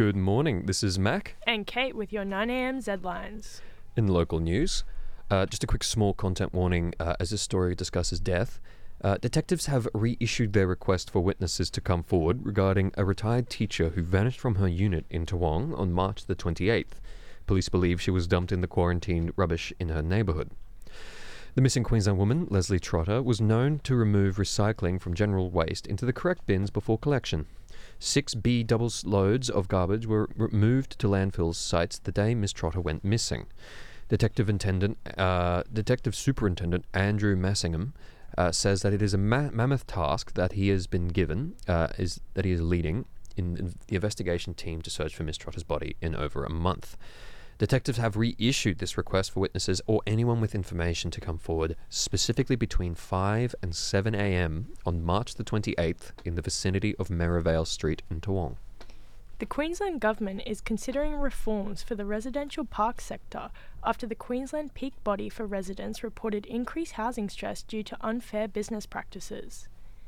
Good morning, this is Mac. And Kate with your 9am Z-Lines. In local news, just a quick small content warning as this story discusses death. Detectives have reissued their request for witnesses to come forward regarding a retired teacher who vanished from her unit in Toowong on March the 28th. Police believe she was dumped in the quarantined rubbish in her neighbourhood. The missing Queensland woman, Leslie Trotter, was known to remove recycling from general waste into the correct bins before collection. 6 B-double loads of garbage were moved to landfill sites the day Miss Trotter went missing. Detective Superintendent Andrew Massingham says that it is a mammoth task that he has been given, that he is leading in the investigation team to search for Miss Trotter's body in over a month. Detectives have reissued this request for witnesses or anyone with information to come forward specifically between 5 and 7 a.m. on March the 28th in the vicinity of Merivale Street in Toowong. The Queensland Government is considering reforms for the residential park sector after the Queensland Peak Body for Residents reported increased housing stress due to unfair business practices.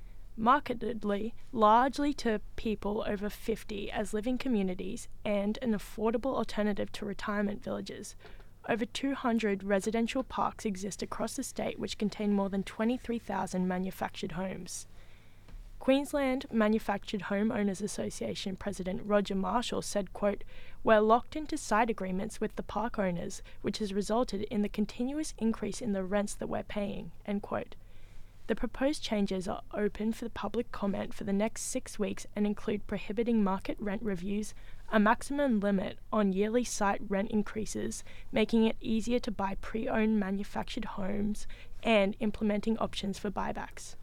Markedly, largely to people over 50 as living communities and an affordable alternative to retirement villages. Over 200 residential parks exist across the state which contain more than 23,000 manufactured homes. Queensland Manufactured Homeowners Association President Roger Marshall said, quote, "We're locked into side agreements with the park owners, which has resulted in the continuous increase in the rents that we're paying," end quote. The proposed changes are open for the public comment for the next 6 weeks and include prohibiting market rent reviews, a maximum limit on yearly site rent increases, making it easier to buy pre-owned manufactured homes, and implementing options for buybacks.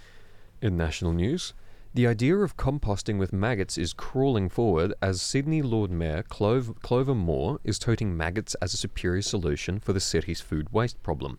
In national news, the idea of composting with maggots is crawling forward as Sydney Lord Mayor Clover Moore is touting maggots as a superior solution for the city's food waste problem.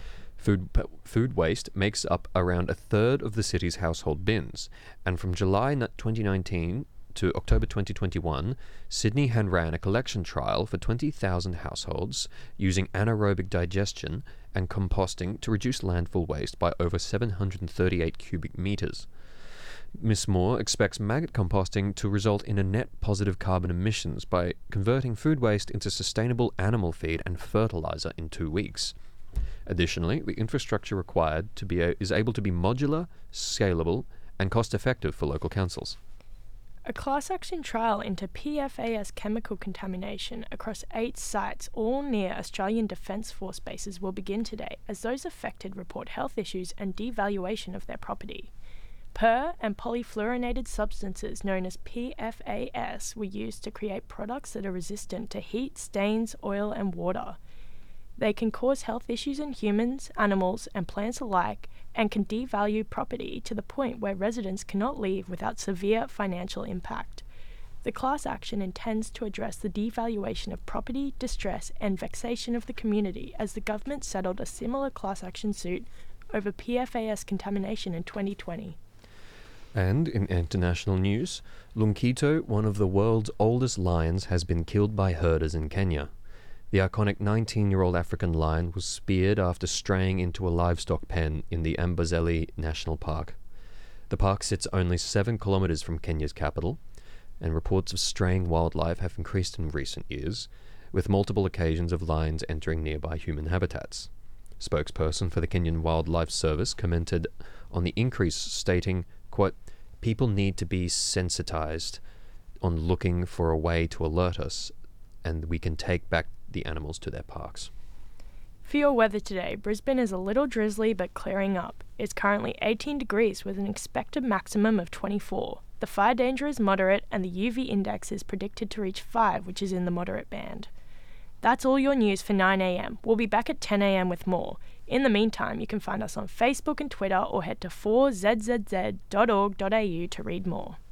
Food waste makes up around a third of the city's household bins, and from July 2019 to October 2021, Sydney had ran a collection trial for 20,000 households using anaerobic digestion and composting to reduce landfill waste by over 738 cubic metres. Ms. Moore expects maggot composting to result in a net positive carbon emissions by converting food waste into sustainable animal feed and fertiliser in 2 weeks. Additionally, the infrastructure required is able to be modular, scalable, and cost-effective for local councils. A class action trial into PFAS chemical contamination across 8 sites, all near Australian Defence Force bases, will begin today as those affected report health issues and devaluation of their property. Per and polyfluorinated substances known as PFAS were used to create products that are resistant to heat, stains, oil, and water. They can cause health issues in humans, animals, and plants alike, and can devalue property to the point where residents cannot leave without severe financial impact. The class action intends to address the devaluation of property, distress, and vexation of the community as the government settled a similar class action suit over PFAS contamination in 2020. And in international news, Lungkito, one of the world's oldest lions, has been killed by herders in Kenya. The iconic 19-year-old African lion was speared after straying into a livestock pen in the Amboseli National Park. The park sits only 7 kilometres from Kenya's capital, and reports of straying wildlife have increased in recent years, with multiple occasions of lions entering nearby human habitats. Spokesperson for the Kenyan Wildlife Service commented on the increase, stating, quote, "People need to be sensitized on looking for a way to alert us, and we can take back the animals to their parks." For your weather today, Brisbane is a little drizzly but clearing up. It's currently 18 degrees with an expected maximum of 24. The fire danger is moderate and the UV index is predicted to reach 5, which is in the moderate band. That's all your news for 9am. We'll be back at 10am with more. In the meantime, you can find us on Facebook and Twitter or head to 4zzz.org.au to read more.